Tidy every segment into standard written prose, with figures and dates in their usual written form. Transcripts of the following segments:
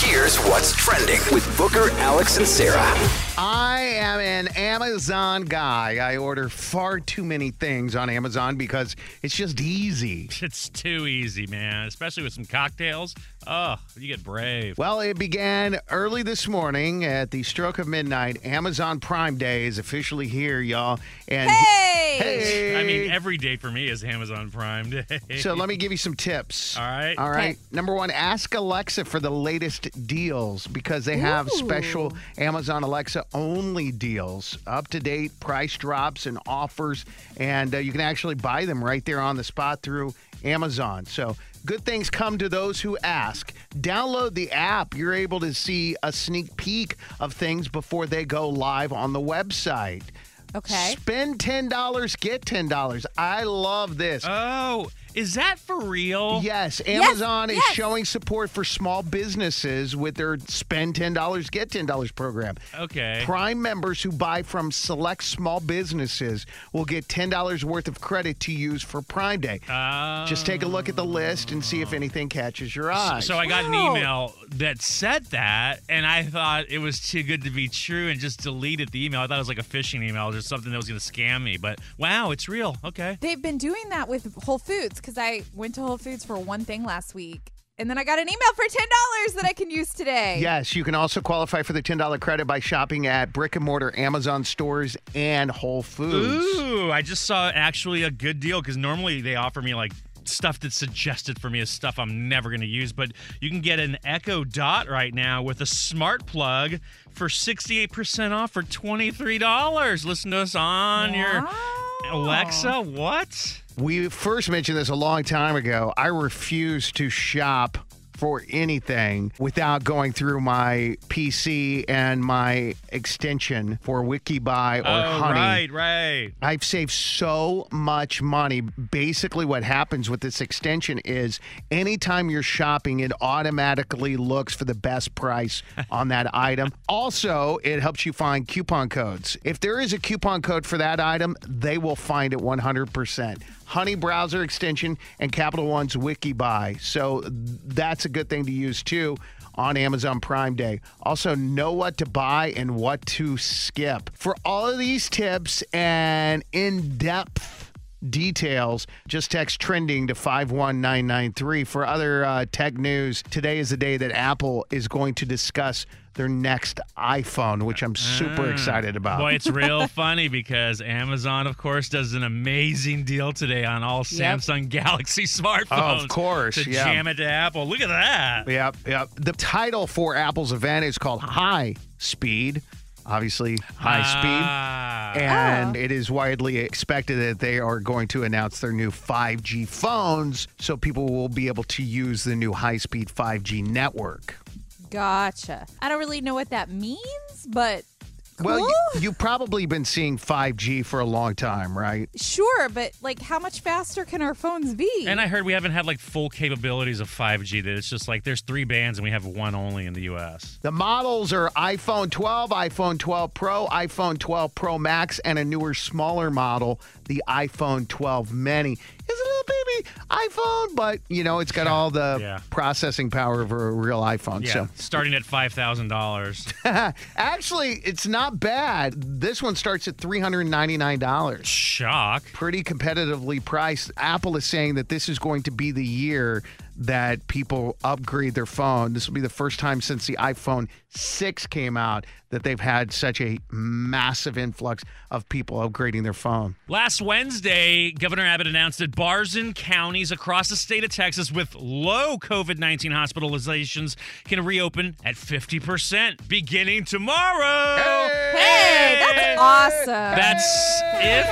Here's what's trending with Booker, Alex, and Sarah. I am an Amazon guy. I order far too many things on Amazon because it's just easy. It's too easy, man, especially with some cocktails. Oh, you get brave. Well, it began early this morning at the stroke of midnight. Amazon Prime Day is officially here, y'all. And hey! I mean, every day for me is Amazon Prime Day. So let me give you some tips. All right. All right. Okay. Number one, ask Alexa for the latest deals because they have special Amazon Alexa only deals, up-to-date price drops and offers, and you can actually buy them right there on the spot through Amazon. So good things come to those who ask. Download the app. You're able to see a sneak peek of things before they go live on the website. Okay. Spend $10, get $10. I love this. Oh, is that for real? Yes, Amazon is yes. showing support for small businesses with their Spend $10, Get $10 program. Okay. Prime members who buy from select small businesses will get $10 worth of credit to use for Prime Day. Just take a look at the list and see if anything catches your eye. So I got an Wow. email that said that, and I thought it was too good to be true and just deleted the email. I thought it was like a phishing email or something that was going to scam me. But wow, it's real. Okay. They've been doing that with Whole Foods because I went to Whole Foods for one thing last week. And then I got an email for $10 that I can use today. Yes, you can also qualify for the $10 credit by shopping at brick-and-mortar Amazon stores and Whole Foods. Ooh, I just saw actually a good deal because normally they offer me like stuff that's suggested for me as stuff I'm never going to use, but you can get an Echo Dot right now with a smart plug for 68% off for $23. Listen to us on your Alexa. What? We first mentioned this a long time ago. I refuse to shop for anything without going through my PC and my extension for WikiBuy or Honey. Right. I've saved so much money. Basically, what happens with this extension is anytime you're shopping, it automatically looks for the best price on that item. Also, it helps you find coupon codes. If there is a coupon code for that item, they will find it 100%. Honey browser extension and Capital One's WikiBuy. So that's a good thing to use too on Amazon Prime Day. Also, know what to buy and what to skip. For all of these tips and in-depth details, just text trending to 51993. For other tech news, today is the day that Apple is going to discuss their next iPhone, which I'm super excited about. Boy, it's real funny because Amazon, of course, does an amazing deal today on all Samsung Galaxy smartphones. Of course, to yeah. jam it to Apple. Look at that. Yep. The title for Apple's event is called High Speed. Obviously, high speed. And it is widely expected that they are going to announce their new 5G phones so people will be able to use the new high-speed 5G network. Gotcha. I don't really know what that means, but cool. Well, you've probably been seeing 5G for a long time, right? Sure, but like how much faster can our phones be? And I heard we haven't had like full capabilities of 5G. That it's just like there's 3 bands and we have one only in the U.S. The models are iPhone 12, iPhone 12 Pro, iPhone 12 Pro Max, and a newer, smaller model, the iPhone 12 Mini. It's a little baby iPhone, but, you know, it's got all the processing power of a real iPhone. Yeah, So starting at $5,000. actually, it's not bad. This one starts at $399. Shock. Pretty competitively priced. Apple is saying that this is going to be the year that people upgrade their phone. This will be the first time since the iPhone 6 came out that they've had such a massive influx of people upgrading their phone. Last Wednesday, Governor Abbott announced that bars and counties across the state of Texas with low COVID-19 hospitalizations can reopen at 50% beginning tomorrow. Hey, that's awesome. That's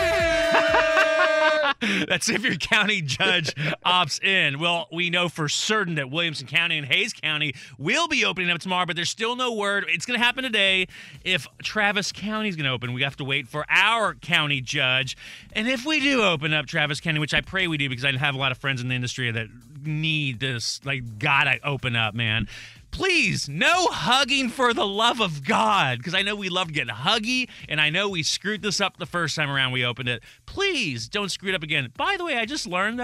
if... That's if your county judge opts in. Well, we know for certain that Williamson County and Hays County will be opening up tomorrow, but there's still no word. It's going to happen today. If Travis County is going to open, we have to wait for our county judge. And if we do open up Travis County, which I pray we do because I have a lot of friends in the industry that need this, like, gotta open up, man. Please, no hugging for the love of God, because I know we love getting huggy, and I know we screwed this up the first time around we opened it. Please don't screw it up again. By the way, I just learned, though,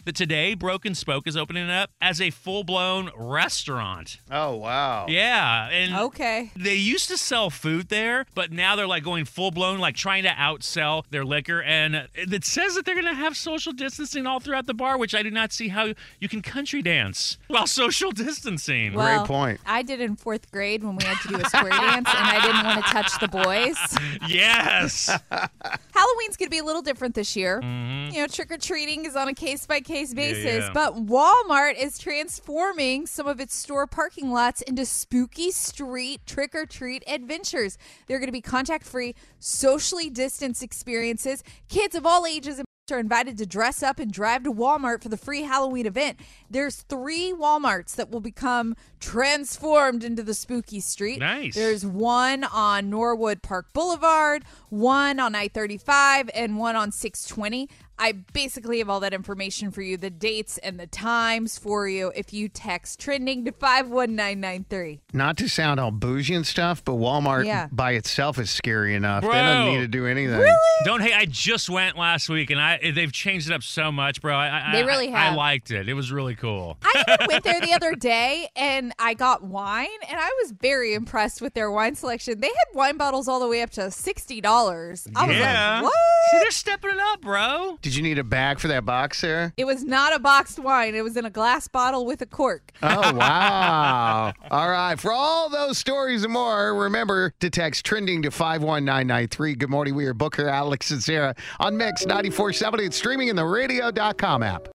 that today Broken Spoke is opening up as a full-blown restaurant. Oh, wow. Yeah, and Okay. they used to sell food there, but now they're like going full-blown, like trying to outsell their liquor. And it says that they're going to have social distancing all throughout the bar, which I do not see how you can country dance while social distancing. Well, point. I did in 4th grade when we had to do a square dance, and I didn't want to touch the boys. Yes. Halloween's going to be a little different this year. Mm-hmm. You know, trick-or-treating is on a case-by-case basis, yeah. but Walmart is transforming some of its store parking lots into spooky street trick-or-treat adventures. They're going to be contact-free, socially distanced experiences. Kids of all ages are invited to dress up and drive to Walmart for the free Halloween event. There's 3 Walmarts that will become transformed into the spooky street. Nice. There's one on Norwood Park Boulevard, one on I-35, and one on 620. I basically have all that information for you, the dates and the times for you, if you text trending to 51993. Not to sound all bougie and stuff, but Walmart Yeah. by itself is scary enough. Bro. They don't need to do anything. Don't hate. I just went last week, and they've changed it up so much, bro. They really I have. liked it. It was really cool. I even went there the other day and I got wine, and I was very impressed with their wine selection. They had wine bottles all the way up to $60. I was Yeah. like, what? See, they're stepping it up, bro. Did you need a bag for that box, Sarah? It was not a boxed wine. It was in a glass bottle with a cork. Oh, wow. All right. For all those stories and more, remember to text trending to 51993. Good morning. We are Booker, Alex, and Sarah on Mix 94.7. It's streaming in the radio.com app.